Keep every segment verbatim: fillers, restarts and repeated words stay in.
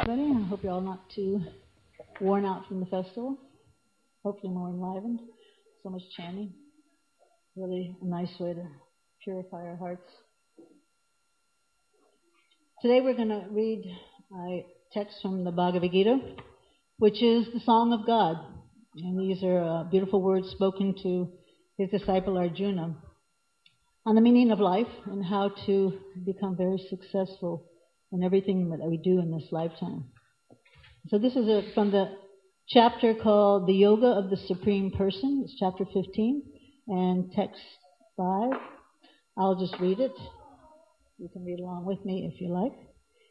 everybody. I hope you're all not too worn out from the festival. Hopefully more enlivened. So much chanting. Really a nice way to purify our hearts. Today we're going to read a text from the Bhagavad Gita, which is the Song of God. And these are uh, beautiful words spoken to his disciple Arjuna on the meaning of life and how to become very successful in everything that we do in this lifetime. So this is a, from the chapter called The Yoga of the Supreme Person. It's chapter fifteen and text five. I'll just read it. You can read along with me if you like.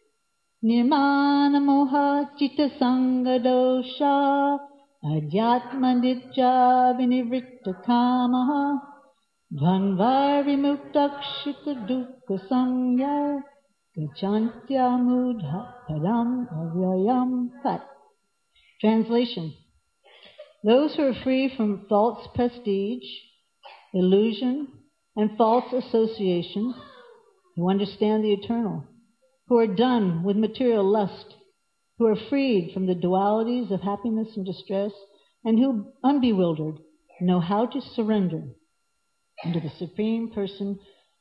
Nirmana moha citta sanga dosha adhyatma nitya vinivritta kamaha dhanvar vimuktakshita dukkha sanya gacchantya mudha padam avyayam tat. Translation. Those who are free from false prestige, illusion, and false association, who understand the eternal, who are done with material lust, who are freed from the dualities of happiness and distress, and who, unbewildered, know how to surrender unto the Supreme Person,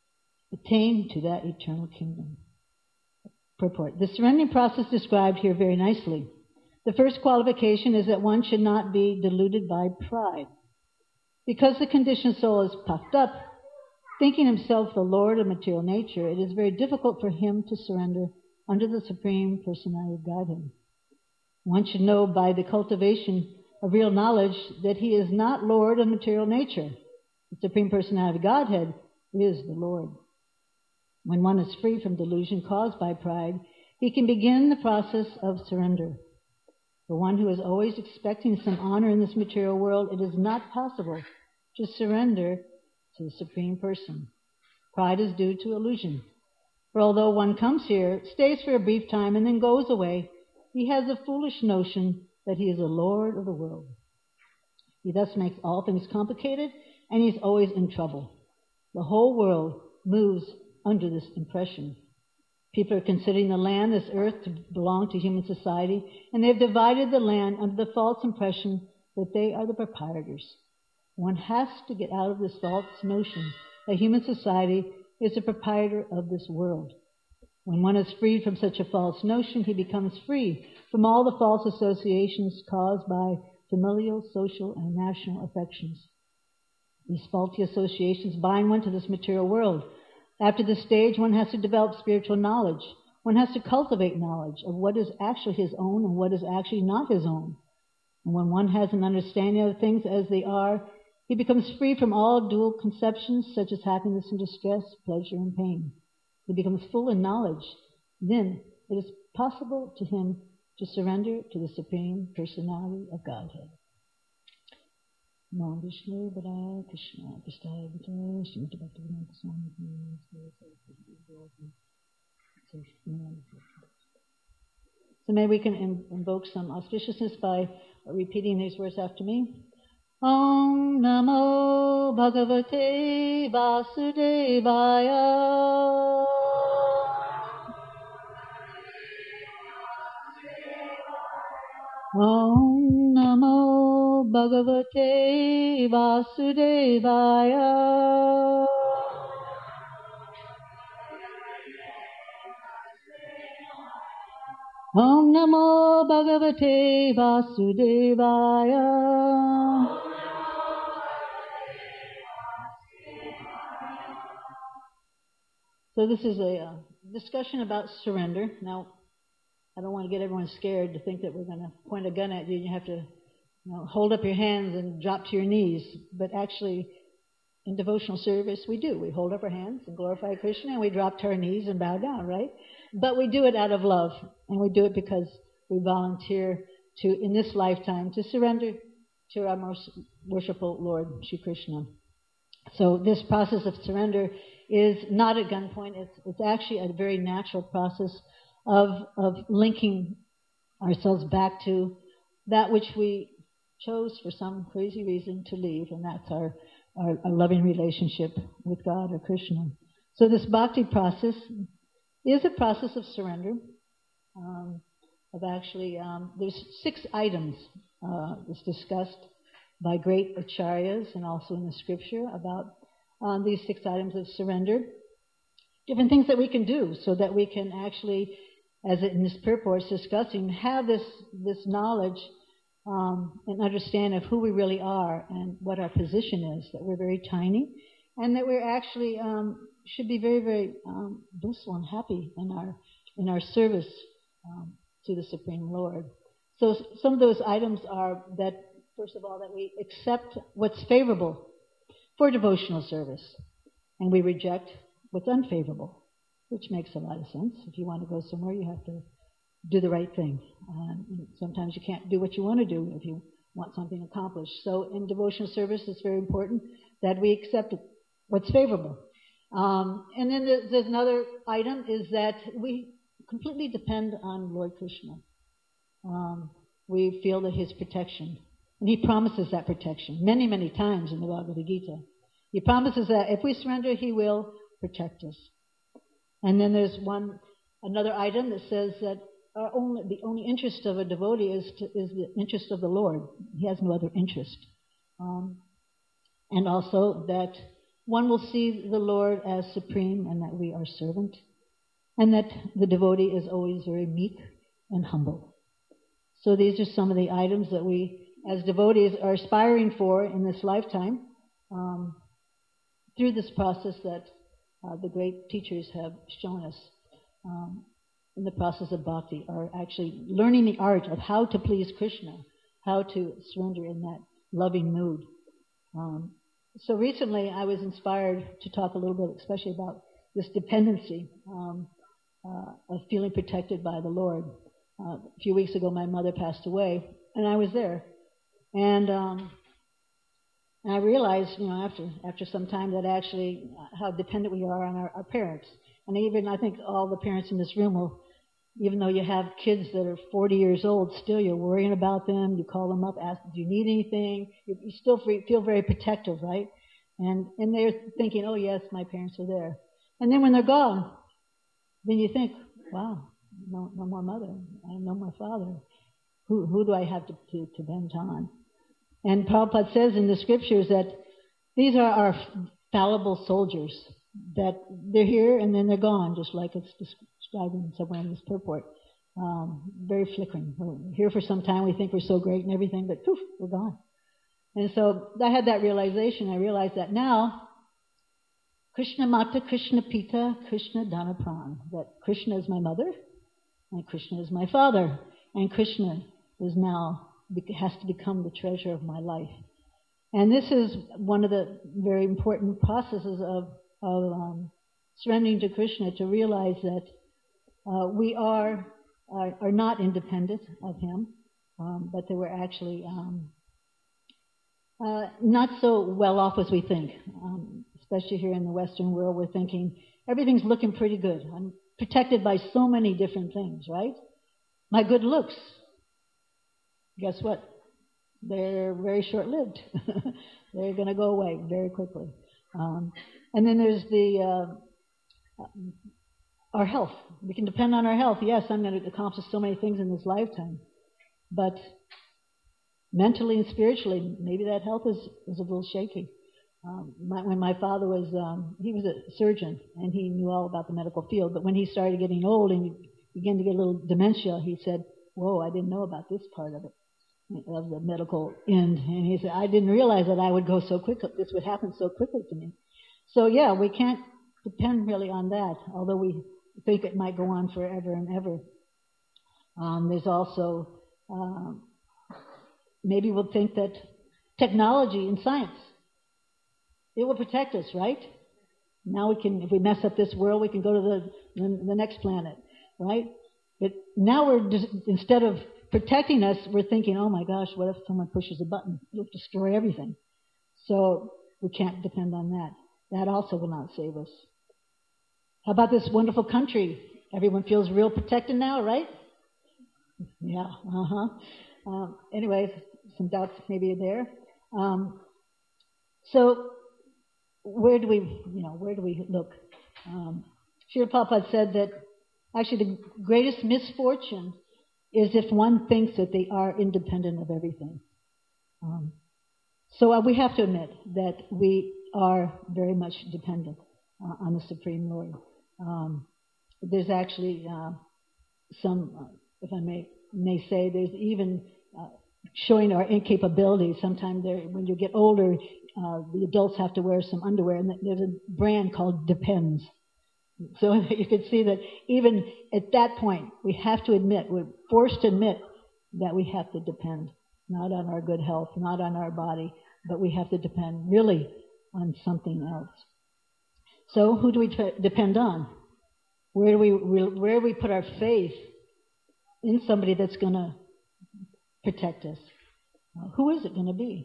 attain to that eternal kingdom. Purport. The surrendering process described here very nicely. The first qualification is that one should not be deluded by pride. Because the conditioned soul is puffed up, thinking himself the Lord of material nature, it is very difficult for him to surrender under the Supreme Personality of Godhead. One should know by the cultivation of real knowledge that he is not Lord of material nature. The Supreme Personality of Godhead is the Lord. When one is free from delusion caused by pride, he can begin the process of surrender. For one who is always expecting some honor in this material world, it is not possible to surrender to the Supreme Person. Pride is due to illusion. For although one comes here, stays for a brief time, and then goes away, he has a foolish notion that he is the Lord of the world. He thus makes all things complicated, and he's always in trouble. The whole world moves under this impression. People are considering the land, this earth, to belong to human society, and they've divided the land under the false impression that they are the proprietors. One has to get out of this false notion that human society is the proprietor of this world. When one is freed from such a false notion, he becomes free from all the false associations caused by familial, social, and national affections. These faulty associations bind one to this material world. After this stage, one has to develop spiritual knowledge. One has to cultivate knowledge of what is actually his own and what is actually not his own. And when one has an understanding of things as they are, he becomes free from all dual conceptions such as happiness and distress, pleasure and pain. He becomes full in knowledge. Then it is possible to him to surrender to the Supreme Personality of Godhead. Nam Vishnu Padaya Krishna Krishna Vijaya Srimati Bhaktivedanta Swami. So maybe we can in, invoke some auspiciousness by repeating these words after me. Om Namo Bhagavate Vasudevaya. Om Namo Bhagavate Vasudevaya. Om Namo Bhagavate Vasudevaya. So this is a uh, discussion about surrender. Now, I don't want to get everyone scared to think that we're going to point a gun at you and you have to, you know, hold up your hands and drop to your knees. But actually, in devotional service, we do. We hold up our hands and glorify Krishna, and we drop to our knees and bow down, right? But we do it out of love, and we do it because we volunteer to, in this lifetime, to surrender to our most worshipful Lord, Shri Krishna. So this process of surrender is not at gunpoint. It's, it's actually a very natural process of, of linking ourselves back to that which we chose for some crazy reason to leave, and that's our, our, our loving relationship with God or Krishna. So this bhakti process is a process of surrender. Um, of actually, um, there's six items uh, that's discussed by great acharyas and also in the scripture about um, these six items of surrender. Different things that we can do so that we can actually, as in this purport is discussing, have this, this knowledge um, and understand of who we really are and what our position is, that we're very tiny and that we're actually um, should be very, very um, blissful and happy in our, in our service um, to the Supreme Lord. So some of those items are that, first of all, that we accept what's favorable for devotional service, and we reject what's unfavorable, which makes a lot of sense. If you want to go somewhere, you have to do the right thing. Um, sometimes you can't do what you want to do if you want something accomplished. So in devotional service, it's very important that we accept what's favorable. Um, and then there's, there's another item is that we completely depend on Lord Krishna. Um, we feel that His protection, and He promises that protection many, many times in the Bhagavad Gita. He promises that if we surrender, He will protect us. And then there's one, another item that says that our only, the only interest of a devotee is to, is the interest of the Lord. He has no other interest. Um, and also that one will see the Lord as supreme and that we are servant. And that the devotee is always very meek and humble. So these are some of the items that we, as devotees, are aspiring for in this lifetime um, through this process that uh, the great teachers have shown us um, in the process of bhakti, are actually learning the art of how to please Krishna, how to surrender in that loving mood. Um, so recently I was inspired to talk a little bit, especially about this dependency um, uh, of feeling protected by the Lord. Uh, a few weeks ago, my mother passed away, and I was there. And, um, and I realized, you know, after after some time that actually how dependent we are on our, our parents. And even, I think all the parents in this room will, even though you have kids that are forty years old, still you're worrying about them. You call them up, ask, do you need anything? You, you still feel very protective, right? And and they're thinking, oh, yes, my parents are there. And then when they're gone, then you think, wow, no, no more mother, I have no more father. Who who do I have to, to, to bend on? And Prabhupada says in the scriptures that these are our fallible soldiers, that they're here and then they're gone, just like it's described somewhere in this purport. Um, very flickering. We're here for some time, we think we're so great and everything, but poof, we're gone. And so I had that realization. I realized that now, Krishna Mata, Krishna Pita, Krishna Dhanapran, that Krishna is my mother and Krishna is my father, and Krishna is now has to become the treasure of my life. And this is one of the very important processes of, of um, surrendering to Krishna, to realize that uh, we are, are are not independent of Him, um, but that we're actually um, uh, not so well off as we think. Um, especially here in the Western world, we're thinking everything's looking pretty good. I'm protected by so many different things, right? My good looks, guess what? They're very short-lived. They're going to go away very quickly. Um, and then there's the uh, our health. We can depend on our health. Yes, I'm going to accomplish so many things in this lifetime, but mentally and spiritually, maybe that health is, is a little shaky. Um, my, when my father was, um, he was a surgeon, and he knew all about the medical field, but when he started getting old and began to get a little dementia, he said, whoa, I didn't know about this part of it, of the medical end. And he said, I didn't realize that I would go so quickly, this would happen so quickly to me. So yeah, we can't depend really on that, although we think it might go on forever and ever. Um, there's also, um, maybe we'll think that technology and science, it will protect us, right? Now we can, if we mess up this world, we can go to the, the, the next planet, right? But now we're just, instead of protecting us, we're thinking, oh my gosh, what if someone pushes a button? It'll destroy everything. So we can't depend on that. That also will not save us. How about this wonderful country? Everyone feels real protected now, right? Yeah, uh-huh. Um, anyway, some doubts maybe there. Um, so where do we, you know, where do we look? Um, Srila Prabhupada said that actually the greatest misfortune is if one thinks that they are independent of everything. Um, so uh, we have to admit that we are very much dependent uh, on the Supreme Lord. Um, there's actually uh, some, uh, if I may may say, there's even uh, showing our incapabilities. Sometimes when you get older, uh, the adults have to wear some underwear, and there's a brand called Depends. So you can see that even at that point, we have to admit, we're forced to admit that we have to depend, not on our good health, not on our body, but we have to depend really on something else. So who do we t- depend on? Where do we where do we put our faith in somebody that's going to protect us? Uh, who is it going to be?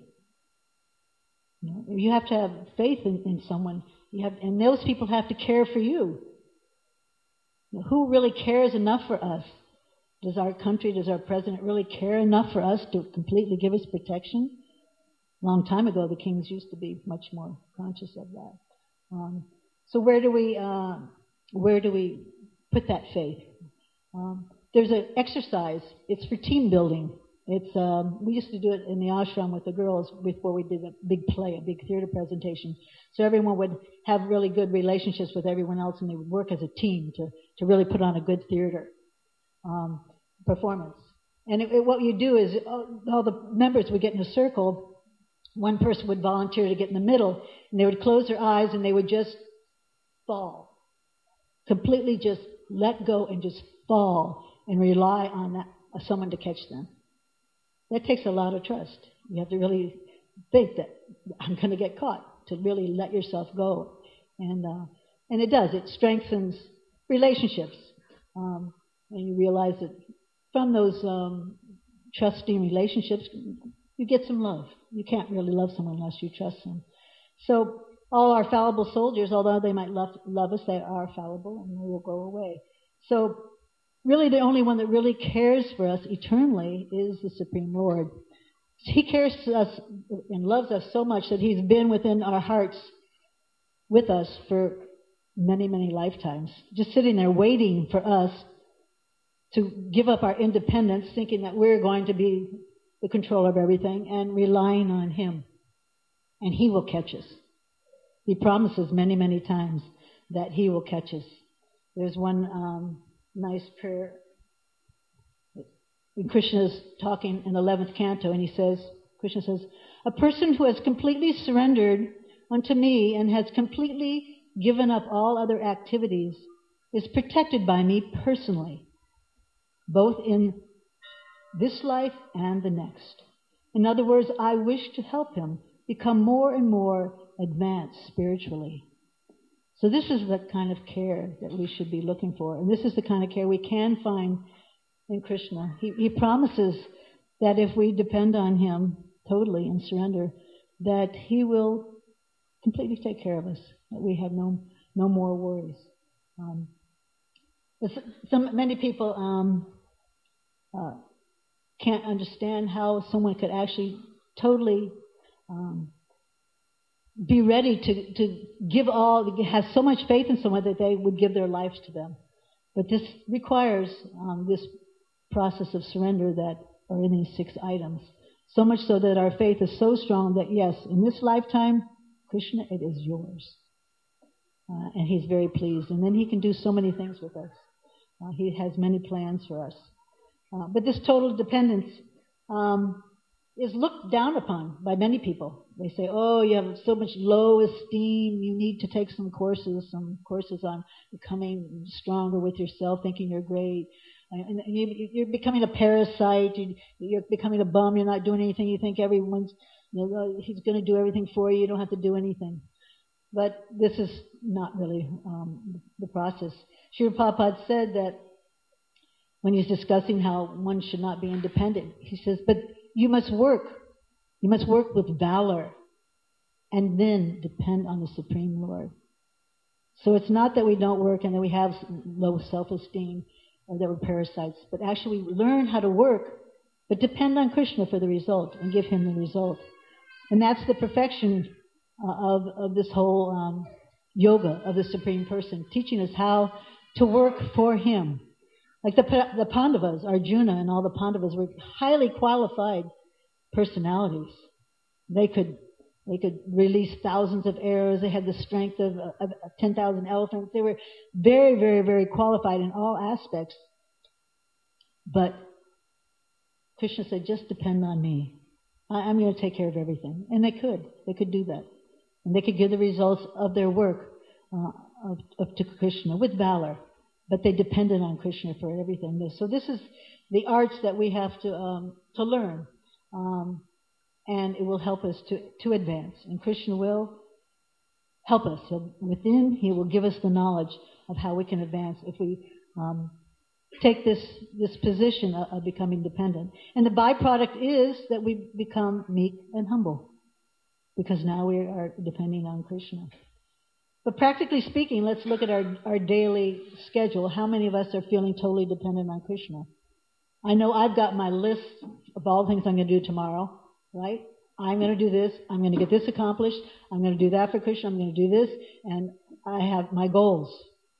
You know, you have to have faith in, in someone. You have, and those people have to care for you. You know, who really cares enough for us? Does our country, does our president really care enough for us to completely give us protection? A long time ago, the kings used to be much more conscious of that. Um, so where do we uh, where do we put that faith? Um, there's an exercise. It's for team building. It's um, we used to do it in the ashram with the girls before we did a big play, a big theater presentation. So everyone would have really good relationships with everyone else, and they would work as a team to to really put on a good theater um, performance. And it, it, what you do is all, all the members would get in a circle. One person would volunteer to get in the middle, and they would close their eyes and they would just fall, completely just let go and just fall and rely on that, uh, someone to catch them. That takes a lot of trust. You have to really think that I'm going to get caught, to really let yourself go. And uh, and it does. It strengthens relationships. Um, and you realize that from those um, trusting relationships, you get some love. You can't really love someone unless you trust them. So all our fallible soldiers, although they might love, love us, they are fallible and they will go away. So really the only one that really cares for us eternally is the Supreme Lord. He cares to us and loves us so much that He's been within our hearts with us for many, many lifetimes, just sitting there waiting for us to give up our independence, thinking that we're going to be the control of everything, and relying on Him. And He will catch us. He promises many, many times that He will catch us. There's one um, nice prayer. Krishna's talking in the eleventh canto, and he says, Krishna says, a person who has completely surrendered unto me and has completely given up all other activities is protected by me personally, both in this life and the next. In other words, I wish to help him become more and more advanced spiritually. So this is the kind of care that we should be looking for. And this is the kind of care we can find in Krishna. He, he promises that if we depend on Him totally and surrender, that He will completely take care of us, that we have no no more worries. Um, some Many people um, uh, can't understand how someone could actually totally um, be ready to, to give all, have so much faith in someone that they would give their lives to them. But this requires um, this process of surrender that are in these six items. So much so that our faith is so strong that, yes, in this lifetime, Krishna, it is yours. Uh, and He's very pleased. And then He can do so many things with us. Uh, he has many plans for us. Uh, but this total dependence um, is looked down upon by many people. They say, oh, you have so much low esteem, you need to take some courses, some courses on becoming stronger with yourself, thinking you're great. And you're becoming a parasite, you're becoming a bum, you're not doing anything, you think everyone's, you know, He's going to do everything for you, you don't have to do anything. But this is not really um, the process. Srila Prabhupada said that when he's discussing how one should not be independent, he says, but you must work. You must work with valor and then depend on the Supreme Lord. So it's not that we don't work and that we have low self-esteem or that we're parasites, but actually we learn how to work, but depend on Krishna for the result and give Him the result. And that's the perfection uh, of, of this whole um, yoga of the Supreme Person, teaching us how to work for Him. Like the, the Pandavas, Arjuna and all the Pandavas were highly qualified personalities. They could they could release thousands of arrows. They had the strength of, of ten thousand elephants. They were very, very, very qualified in all aspects. But Krishna said, just depend on me. I, I'm going to take care of everything. And they could. They could do that. And they could give the results of their work uh, of, of, to Krishna with valor. But they depended on Krishna for everything. So this is the arts that we have to um, to learn. Um, and it will help us to, to advance. And Krishna will help us. So within, He will give us the knowledge of how we can advance if we um, take this, this position of, of becoming dependent. And the byproduct is that we become meek and humble. Because now we are depending on Krishna. But practically speaking, let's look at our, our daily schedule. How many of us are feeling totally dependent on Krishna? I know I've got my list of all the things I'm going to do tomorrow, right? I'm going to do this. I'm going to get this accomplished. I'm going to do that for Krishna. I'm going to do this. And I have my goals,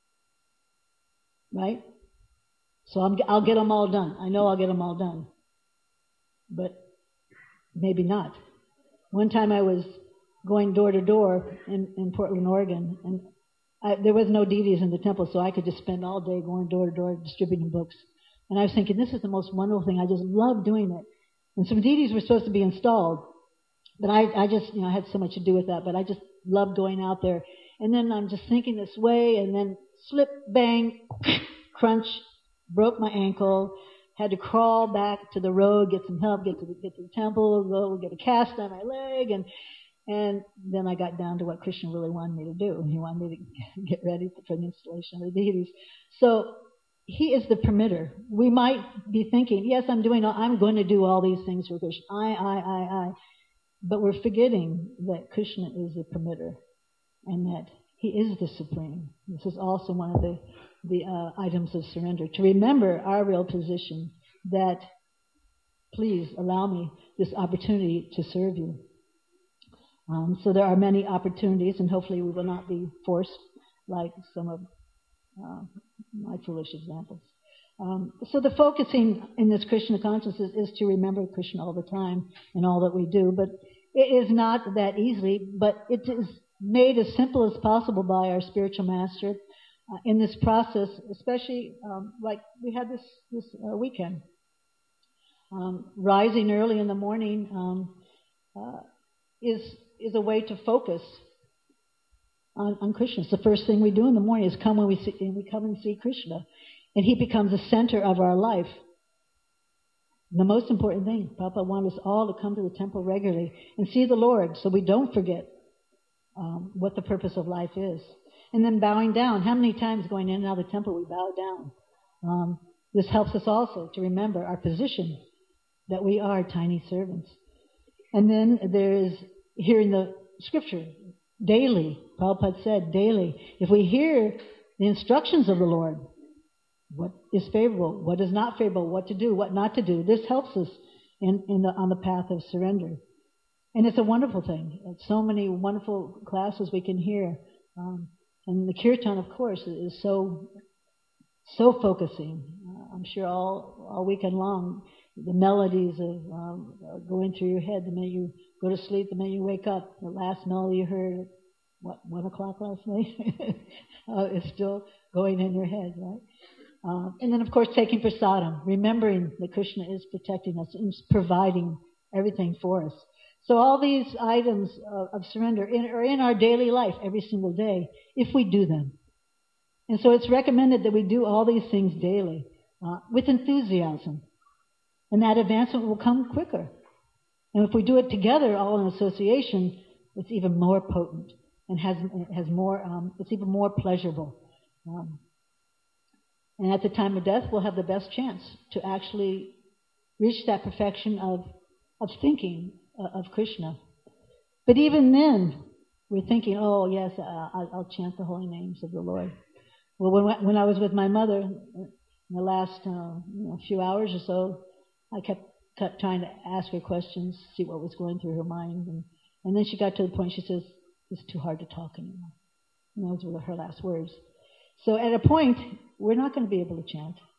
right? So I'm, I'll get them all done. I know I'll get them all done. But maybe not. One time I was going door to door in, in Portland, Oregon, and I, there was no deities in the temple, so I could just spend all day going door to door distributing books. And I was thinking, this is the most wonderful thing. I just love doing it. And some deities were supposed to be installed, but I, I just, you know, I had so much to do with that, but I just loved going out there. And then I'm just thinking this way, and then slip, bang, crunch, broke my ankle, had to crawl back to the road, get some help, get to the, get to the temple, go get a cast on my leg, and and then I got down to what Krishna really wanted me to do. He wanted me to get ready for the installation of the deities. So He is the permitter. We might be thinking, yes, I'm doing, all, I'm going to do all these things for Krishna. I, I, I, I. But we're forgetting that Krishna is the permitter and that He is the supreme. This is also one of the, the uh, items of surrender. To remember our real position, that please allow me this opportunity to serve you. Um, so there are many opportunities, and hopefully we will not be forced like some of uh, my foolish examples. Um, so the focusing in this Krishna consciousness is to remember Krishna all the time in all that we do. But it is not that easily, but it is made as simple as possible by our spiritual master uh, in this process, especially um, like we had this, this uh, weekend. Um, rising early in the morning um, uh, is is a way to focus on, on Krishna. It's the first thing we do in the morning is come when we see, we come and see Krishna, and He becomes the center of our life. The most important thing, Prabhupada wants us all to come to the temple regularly and see the Lord, so we don't forget um, what the purpose of life is. And then bowing down. How many times going in and out of the temple we bow down? Um, this helps us also to remember our position, that we are tiny servants. And then there is, here in the scripture, daily, Prabhupada said, daily, if we hear the instructions of the Lord, what is favorable, what is not favorable, what to do, what not to do, this helps us in, in the, on the path of surrender. And it's a wonderful thing. It's so many wonderful classes we can hear. Um, and the kirtan, of course, is so so focusing. Uh, I'm sure all, all weekend long, the melodies of um, are going through your head the minute you go to sleep, the minute you wake up. The last melody you heard at, what, one o'clock last night uh, is still going in your head, right? Uh, and then, of course, taking prasadam, remembering that Krishna is protecting us and is providing everything for us. So all these items of, of surrender in, are in our daily life every single day, if we do them. And so it's recommended that we do all these things daily uh, with enthusiasm. And that advancement will come quicker. And if we do it together, all in association, it's even more potent and has has more. Um, it's even more pleasurable. Um, and at the time of death, we'll have the best chance to actually reach that perfection of of thinking uh, of Krishna. But even then, we're thinking, "Oh yes, uh, I'll, I'll chant the holy names of the Lord." Well, when when I was with my mother in the last uh, you know, few hours or so, I kept, kept trying to ask her questions, see what was going through her mind. And, and then she got to the point, she says, it's too hard to talk anymore. And those were her last words. So at a point, we're not going to be able to chant.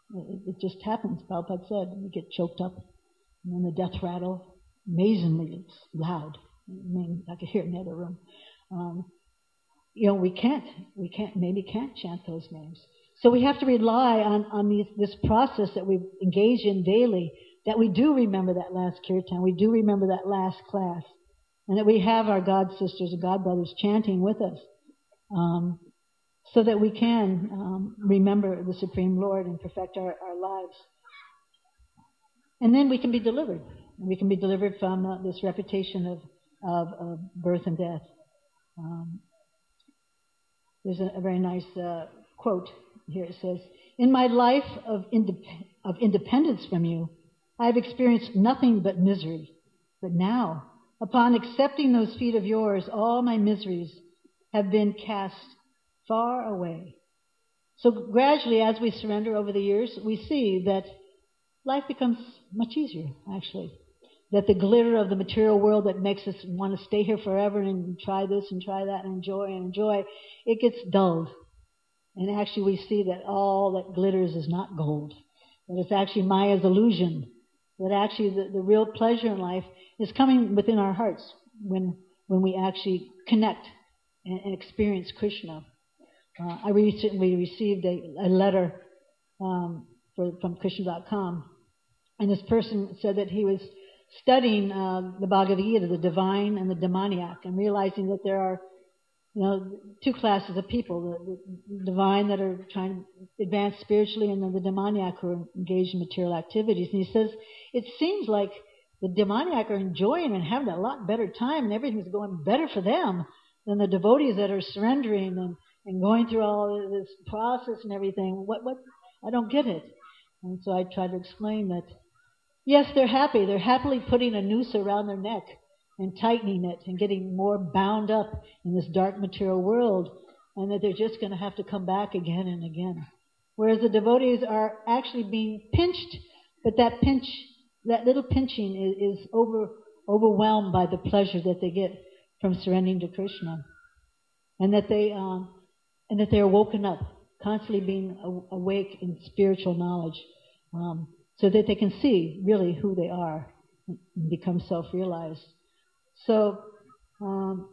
It, it just happens. Prabhupada said, you get choked up, and then the death rattle, amazingly loud. I mean, I could hear it in the other room. Um, you know, we can't, we can't, maybe can't chant those names. So we have to rely on, on these, this process that we engage in daily, that we do remember that last kirtan, we do remember that last class, and that we have our God sisters and God brothers chanting with us, um, so that we can um, remember the Supreme Lord and perfect our, our lives. And then we can be delivered. We can be delivered from uh, this reputation of, of, of birth and death. Um, there's a, a very nice uh, quote here. It says, "In my life of, indep- of independence from you, I have experienced nothing but misery. But now, upon accepting those feet of yours, all my miseries have been cast far away." So gradually, as we surrender over the years, we see that life becomes much easier, actually. That the glitter of the material world that makes us want to stay here forever and try this and try that and enjoy and enjoy, it gets dulled. And actually we see that all that glitters is not gold. That it's actually Maya's illusion. That actually the, the real pleasure in life is coming within our hearts when when we actually connect and, and experience Krishna. Uh, I recently received a, a letter um, for, from Krishna dot com, and this person said that he was studying uh, the Bhagavad Gita, the divine and the demoniac, and realizing that there are, you know, two classes of people: the, the divine that are trying to advance spiritually, and then the demoniac who are engaged in material activities. And he says it seems like the demoniac are enjoying and having a lot better time, and everything's going better for them than the devotees that are surrendering and, and going through all this process and everything. What what I don't get it. And so I tried to explain that yes, they're happy. They're happily putting a noose around their neck and tightening it and getting more bound up in this dark material world, and that they're just going to have to come back again and again. Whereas the devotees are actually being pinched, but that pinch, that little pinching is, is over, overwhelmed by the pleasure that they get from surrendering to Krishna. And that they, um, and that they're woken up, constantly being a- awake in spiritual knowledge, um, so that they can see really who they are and become self-realized. So, um,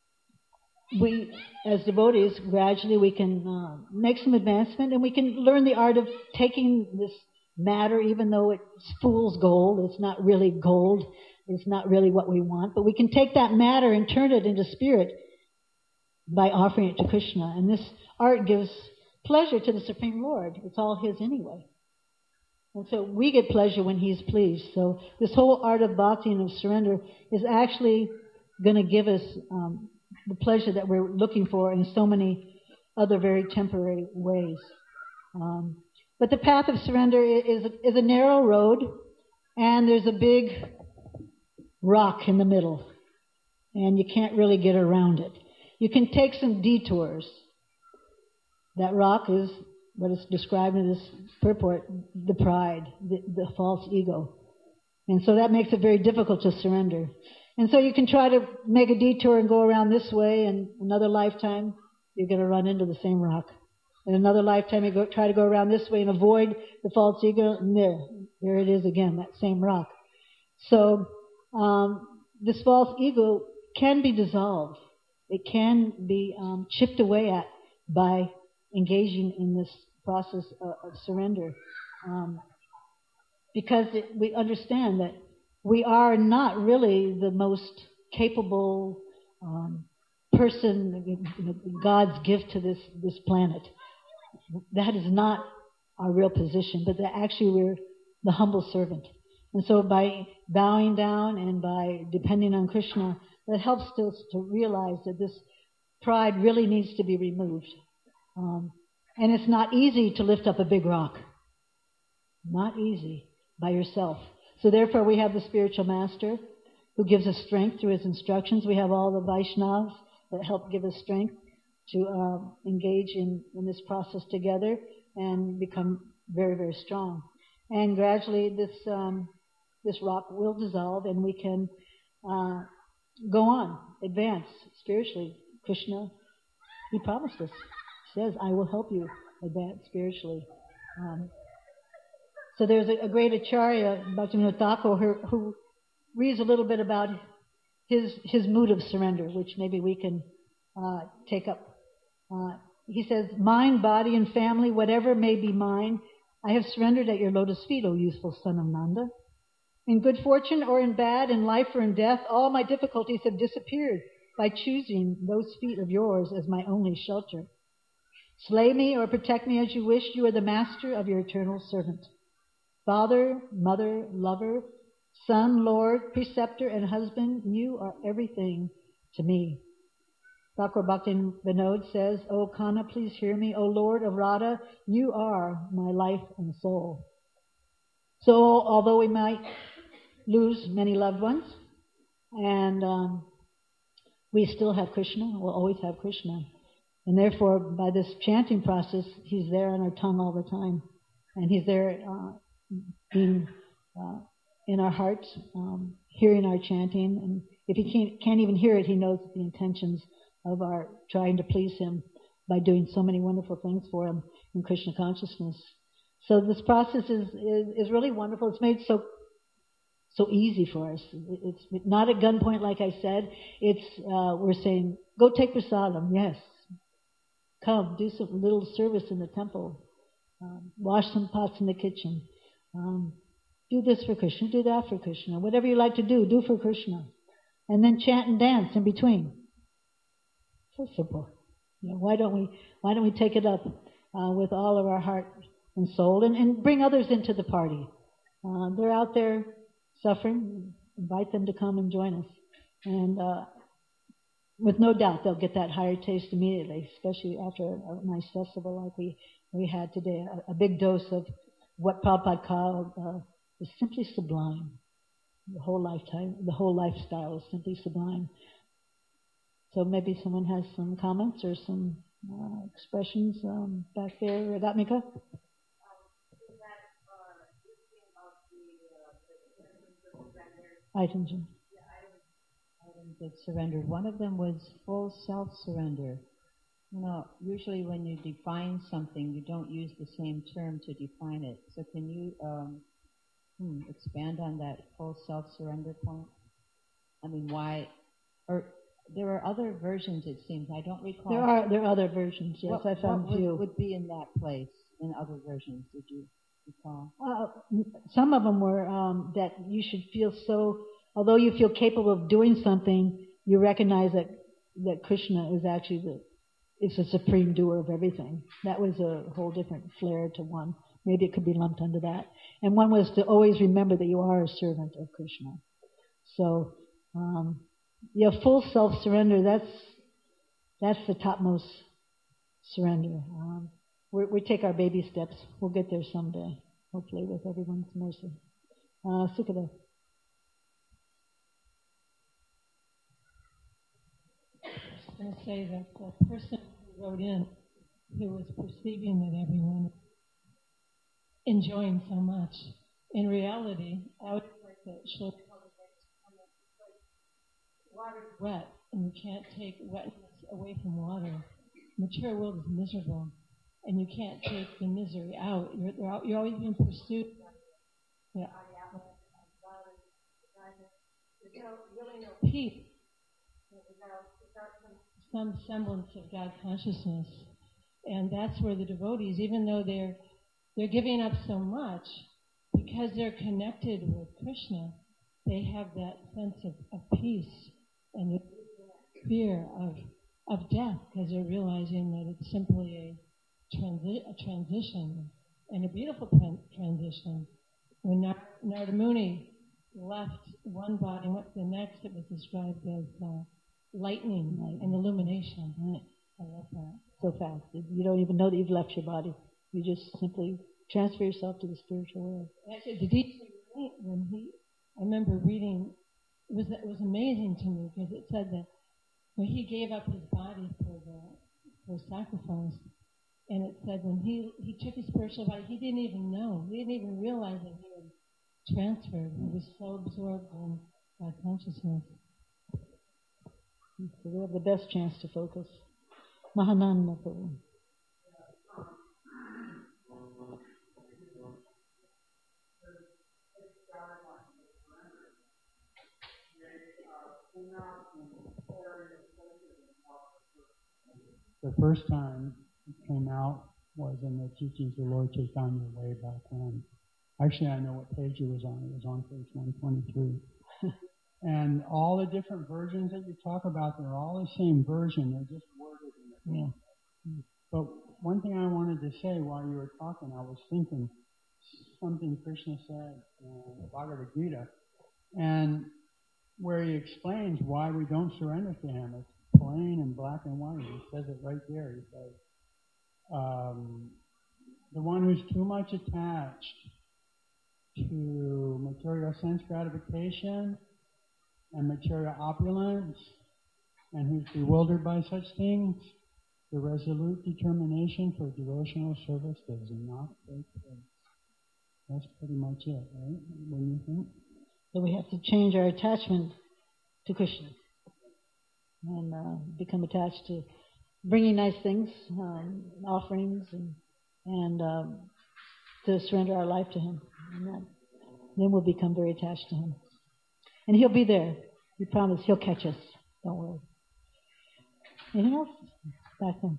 we, as devotees, gradually we can uh, make some advancement, and we can learn the art of taking this matter, even though it's fool's gold. It's not really gold. It's not really what we want. But we can take that matter and turn it into spirit by offering it to Krishna. And this art gives pleasure to the Supreme Lord. It's all His anyway. And so we get pleasure when He's pleased. So this whole art of bhakti and of surrender is actually going to give us um, the pleasure that we're looking for in so many other very temporary ways. Um, but the path of surrender is, is a narrow road, and there's a big rock in the middle, and you can't really get around it. You can take some detours. That rock is what is described in this purport, the pride, the, the false ego. And so that makes it very difficult to surrender. And so you can try to make a detour and go around this way, and another lifetime you're going to run into the same rock. In another lifetime you go, try to go around this way and avoid the false ego, and there, there it is again, that same rock. So um, this false ego can be dissolved. It can be um, chipped away at by engaging in this process of, of surrender. Um, because it, we understand that we are not really the most capable um, person, God's gift to this, this planet. That is not our real position, but that actually we're the humble servant. And so by bowing down and by depending on Krishna, that helps us to realize that this pride really needs to be removed. Um, and it's not easy to lift up a big rock. Not easy by yourself. So therefore we have the spiritual master who gives us strength through his instructions. We have all the Vaishnavas that help give us strength to uh, engage in, in this process together and become very, very strong. And gradually this um, this rock will dissolve, and we can uh, go on, advance spiritually. Krishna, he promised us, he says, I will help you advance spiritually. Um, So there's a, a great Acharya, Bhaktivinoda Thakur, who, who reads a little bit about his his mood of surrender, which maybe we can uh, take up. Uh, he says, mind, body, and family, whatever may be mine, I have surrendered at your lotus feet, O youthful son of Nanda. In good fortune or in bad, in life or in death, all my difficulties have disappeared by choosing those feet of yours as my only shelter. Slay me or protect me as you wish. You are the master of your eternal servant. Father, mother, lover, son, lord, preceptor, and husband, you are everything to me. Thakur Bhakti Vinod says, O Kana, please hear me. O Lord of Radha, you are my life and soul. So although we might lose many loved ones, and um, we still have Krishna, we'll always have Krishna. And therefore, by this chanting process, he's there on our tongue all the time. And he's there uh, being uh, in our hearts, um, hearing our chanting. And if he can't, can't even hear it, he knows the intentions of our trying to please him by doing so many wonderful things for him in Krishna consciousness. So this process is, is, is really wonderful. It's made so so easy for us. It's not at gunpoint, like I said. It's uh, we're saying, go take prasadam. Yes. Come, do some little service in the temple. Um, wash some pots in the kitchen. Um, do this for Krishna. Do that for Krishna. Whatever you like to do, do for Krishna. And then chant and dance in between. So simple. You know, why don't we? Why don't we take it up uh, with all of our heart and soul, and, and bring others into the party? Uh, they're out there suffering. Invite them to come and join us, and uh, with no doubt they'll get that higher taste immediately, especially after a, a nice festival like we we had today. A, a big dose of what Prabhupada called uh, is simply sublime. The whole lifetime, the whole lifestyle is simply sublime. So maybe someone has some comments or some uh, expressions um, back there. Ragatmika? Items. Items that surrendered. One of them was full self-surrender. You know, usually when you define something, you don't use the same term to define it. So can you um, hmm, expand on that full self-surrender point? I mean, why? Or there are other versions, it seems. I don't recall. There are there are other versions, yes. What, I found what few. Would, would be in that place in other versions, did you recall? Uh, some of them were um, that you should feel so, although you feel capable of doing something, you recognize that, that Krishna is actually the is the supreme doer of everything. That was a whole different flair to one. Maybe it could be lumped under that. And one was to always remember that you are a servant of Krishna. So, um, yeah, full self-surrender, that's that's the topmost surrender. Um, we we take our baby steps. We'll get there someday, hopefully, with everyone's mercy. Uh, Sukada. I was going to say that the person who wrote in, who was perceiving that everyone is enjoying so much, in reality, I would like that Shloka water is wet, and you can't take wetness away from water. The material world is miserable, and you can't take the misery out. You're, you're always being pursued. Yeah. There's no, really no peace without, without some semblance of God consciousness. And that's where the devotees, even though they're they're giving up so much, because they're connected with Krishna, they have that sense of, of peace and the fear of of death, because they're realizing that it's simply a, transi- a transition, and a beautiful tran- transition. When Nar- Narada Muni left one body and went to the next, it was described as uh, lightning and illumination. Right. I love that. So fast. You don't even know that you've left your body. You just simply transfer yourself to the spiritual world. Actually, the deep when he, I remember reading, it was it was amazing to me, because it said that when he gave up his body for the for sacrifice, and it said when he he took his spiritual body, he didn't even know, he didn't even realize that he had transferred. He was so absorbed in God consciousness. So we have the best chance to focus. Mahananda Prabhu. The first time it came out was in the Teachings of the Lord Chaitanya way back when. Actually, I know what page it was on. It was on page one twenty-three. And all the different versions that you talk about, they're all the same version. They're just worded in a different way. But one thing I wanted to say while you were talking, I was thinking something Krishna said in the Bhagavad Gita, and where he explains why we don't surrender to him. It's plain and black and white. He says it right there. He says, um, the one who's too much attached to material sense gratification and material opulence, and who's bewildered by such things, the resolute determination for devotional service does not take place. That's pretty much it, right? What do you think? So we have to change our attachment to Krishna and uh, become attached to bringing nice things, um, offerings, and, and um, to surrender our life to Him. And that, then we'll become very attached to Him. And He'll be there. We promise He'll catch us. Don't worry. Anything else? Back then.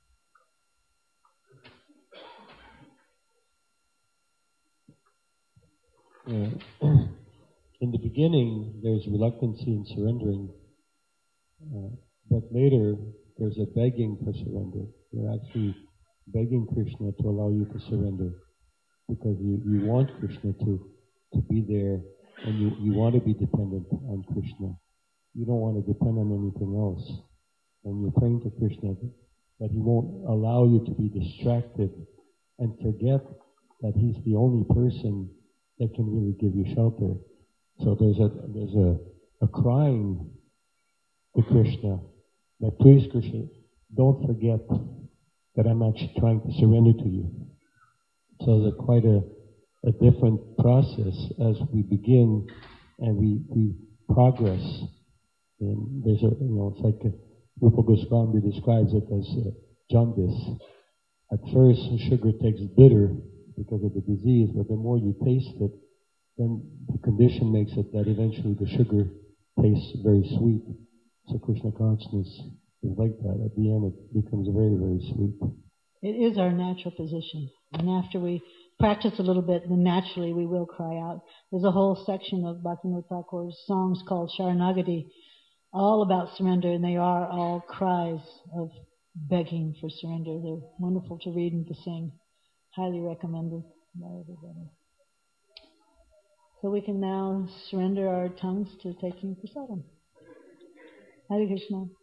Uh, in the beginning, there's reluctancy in surrendering, uh, but later there's a begging for surrender. You're actually begging Krishna to allow you to surrender because you, you want Krishna to, to be there, and you, you want to be dependent on Krishna. You don't want to depend on anything else. And you're praying to Krishna that He won't allow you to be distracted and forget that He's the only person that can really give you shelter. So there's a there's a, a crying to Krishna that, please Krishna, don't forget that I'm actually trying to surrender to you. So there's quite a, a different process as we begin and we, we progress. And there's a, you know, it's like a, Rupa Goswami describes it as uh, jaundice. At first, sugar tastes bitter because of the disease, but the more you taste it, then the condition makes it that eventually the sugar tastes very sweet. So Krishna consciousness is like that. At the end, it becomes very, very sweet. It is our natural position. And after we practice a little bit, then naturally we will cry out. There's a whole section of Bhaktivinoda Thakur's songs called Sharanagati, all about surrender, and they are all cries of begging for surrender. They're wonderful to read and to sing. Highly recommended by everybody. So we can now surrender our tongues to taking prasadam. Hare Krishna.